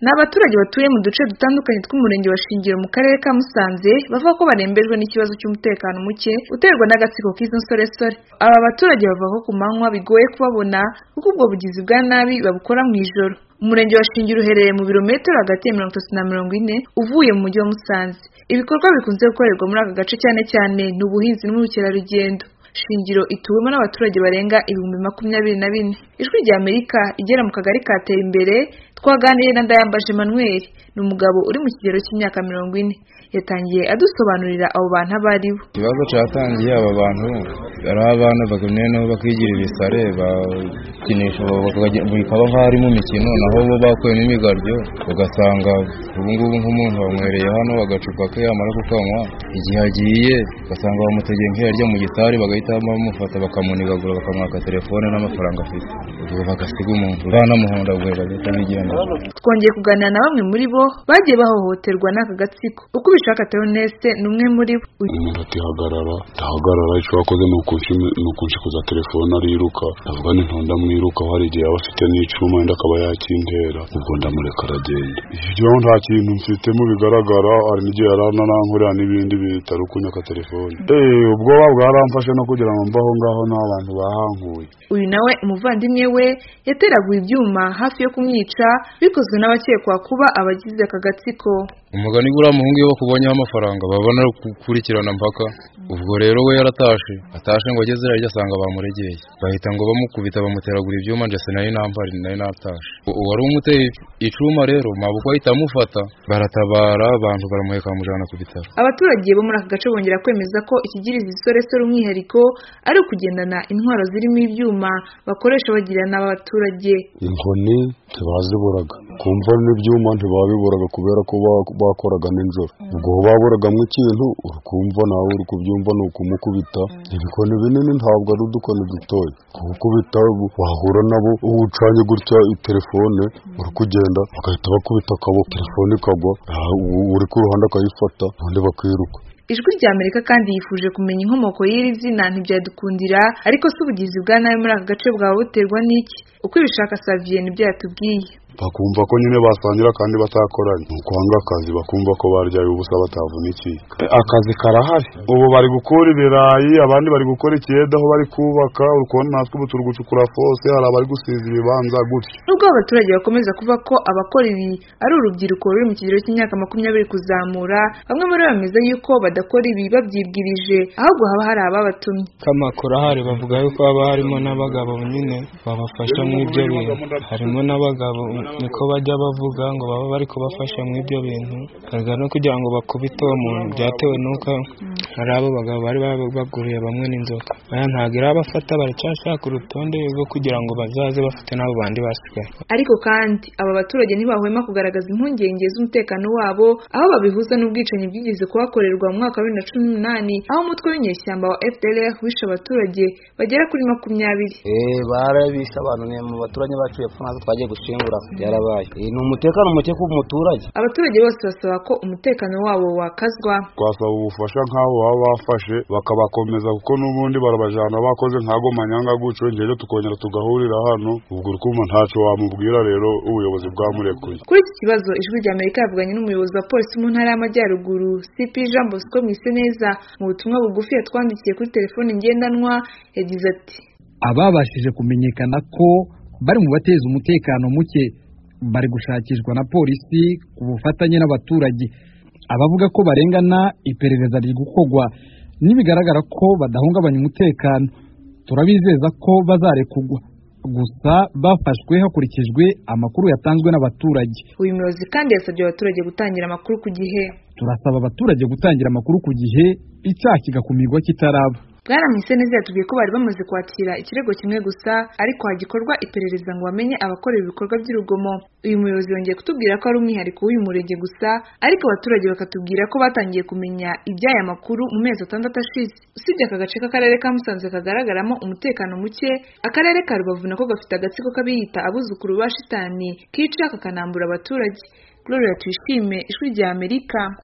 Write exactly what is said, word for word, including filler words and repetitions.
N'abaturage batuye mu duce dutandukanye tw'umurenge wa Shingiro mu karere ka Musanze bavuga ko barembejwe n'ikibazo cy'umutekano muke uterwa n'agatsiko k'izo nsoresore. Aba baturage bavuga ko ku manywa bigoye kubabona kuko ubwo bugizi bwa nabi babukora mu ijoro. Umurenge wa Shingiro uherereye mu birometero hagati ya mirongo itatu na mirongo ine uvuye mu mujyi wa Musanze. Ibikorwa bikunze gukorerwa muri aka gace cyane cyane ni ubuhinzi n'ubukerarugendo. Shingiro ituwemo n'abaturage barenga ibihumbi makumyabiri na bine. Ijwi rya Amerika igera mu kagari katera imbere twaganiriye na Ndayambaje Emmanuel, ni umugabo uri mu kigero cy'imyaka mirongo ine. Yatangiye adusobanurira abo bantu abaribo. Ikibazo cyatangiye aba bantu ari abana bagamye no bakigira ibisare bakinisha bikaba nk'ari mu mikino, naho bo bakuye n'imigaryo ugasanga ubu ngubu nk'umuntu wanywereye hano agacupa ke yamara kukanywa, igihe agiye ugasanga bamutegeye nk'iyarya mu gitari bagahita bamufata bakamunigagura bakamwaka telefone n'amafaranga afite, ubwo bagasiga umuntu banamuhondagurira leta bigenda. Twongeye kuganira na bamwe muri bo bagiye bahohoterwa n'aka gatsiko. Uko bishaka Theoneste ni umwe muri bo. Umuntu atihagarara ndahagarara icyo wakoze ni ukunshikuza telefone ariruka, ndavuga ni ntonda mwiruka, hari igihe aba afite n'icuma wenda akaba yakintera, ubwo ndamureka aragenda. Ibyo nta kintu mfite mu bigaragara, hari n'igihe yarana nankorera n'ibindi bitari kunyaka telefone. Eh ubwoba bwaramfashe no kugira ngo mbaho ngaho n'abantu bahankuye. Uyu nawe umuvandimwe we yateraguye ibyuma hafi yo kumwica bikozwe n'abakekwa kuba abagize aka gatsiko. Umugani gura muhungu yo bakubonyeho amafaranga babona gukurikirana mpaka, ubwo rero we yaratashe atashe ngo ageze rero asanga bamuregeye, bahita ngo bamukubita bamuteragura ibyuma ndetse nayo nampari nayo natashe. Uwari umuteye icuma rero mabuko ahita amufata, baratabara abantu baramuheka bamujana ku bitaro. Abaturage bo muri aka gace bongera kwemeza ko ikigiriza isoresore umwihariko ari ukugendana intwaro zirimo ibyuma bakoresha bagira n'abaturage. Inkoni ntibaziburaga, kumva n'ibyuma ntibabiburaga kubera ko bakoraga n'injoro. Ubwo baburagamo ikintu urukumva nawe uri kubyumva ni ukumukubita. Ibikoni binini ntabwo ari udukoni dutoya, kumukubita wahura nabo ucanye gutya telefone uri kugenda bagahita bakubita akaboko, telefone ikagwa, uri ku ruhande akayifata ubundi bakiruka. Ijwi rya Amerika kandi yifuje kumenya inkomoko y'iri zina ntibyadukundira, ariko si ubugizi bwa nabi muri aka gace bwaba buterwa n'iki? Uko ibishaka Xavier nibyo yatubwiye. Bakumva ko nyine basangira kandi batakoranye, nukwanga akazi bakumva ko baryaye ubusa batavunikiye. Akazi karahari, ubu bari gukora ibirayi, abandi bari gukora ikiyede aho bari kubaka, urukona natwe ubu turi gucukura fose, hari abari gusiza ibibanza gutyo. Nubwo abaturage bakomeza kuvuga ko abakora ibi ari urubyiruko ruri mu kigero cy'imyaka makumyabiri kuzamura, bamwe muri bo bameze yuko badakora ibi babyibwirije, ahubwo haba hari ababatumye. Kamakuru ahari bavuga yuko haba harimo n'abagabo nyine babafasha mu ibyo bintu, harimo n'abagabo niko bajya bavuga ngo baba bari kubafasha mu ibyo bintu, kaga no kugira ngo bakubite uwo muntu byatewe nuko hari abo bagabo bari baguriye bamwe n'inzoka. Aya ntago irabafata, baracyashaka urutonde rwo kugira ngo bazaze bafite n'abo bandi basigaye. Ariko kandi aba baturage ntibahwema kugaragaza impungenge z'umutekano wabo, aho babihuza n'ubwicanyi bwigeze kuhakorerwa mu mwaka wa bibiri na cumi n'umunani, aho umutwe w'inyeshyamba wa F D L R wishe abaturage bagera kuri makumyabiri. Eh barabisha abantu ne mu baturage bacu yapfa nazo twagiye gushingura yarabaye. Ni umutekano muke ku muturage. Abaturage bose basaba ko umutekano wabo wakazwa. Twasaba ubufasha nk'abo baba bafashe bakabakomeza, kuko n'ubundi barabajana bakoze nkago manyanga guco, ngeje tukongera tugahurira hano, ubwo urukuma ntaco wamubwira rero ubuyobozi bwamurekuye. Kuri iki kibazo Ijwi rya Amerika yavuganye n'umuyobozi wa polisi mu ntara y'Amajyaruguru C P Jean Bosco Mwiseneza. Mu butumwa bugufi yatwandikiye kuri telefone ngendanwa yagize ati: ababashije kumenyekana ko bari mu bateza umutekano muke bari gushakishwa na polisi ku bufatanye n'abaturage. Abavuga ko barengana iperereza riri gukorwa nibigaragara ko badahungabanya umutekano, turabizeza ko bazarekugwa, gusa bafashwe hakurikijwe amakuru yatanzwe n'abaturage. Uyu muyobozi kandi yasabye abaturage gutangira amakuru ku gihe. Turasaba abaturage gutangira amakuru ku gihe, icyaha kigakumirwa kitaraba. Bwana Mwiseneza yatubwiye ko bari bamaze kwakira ikirego kimwe gusa, ariko hagikorwa iperereza ngo bamenye abakorera ibikorwa by'urugomo. Uyu muyobozi yongeye kutubwira ko ari umwihariko w'uyu murenge gusa, ariko abaturage bakatubwira ko batangiye kumenya iby'aya makuru mu mezi atandatu ashize. Usibye aka gace k'akarere ka Musanze kagaragaramo umutekano muke, akarere ka Rubavu nako gafite agatsiko k'abiyita abuzukuru ba shitani kica kakanambura abaturage. Gloria Tuyishime, Ijwi rya Amerika.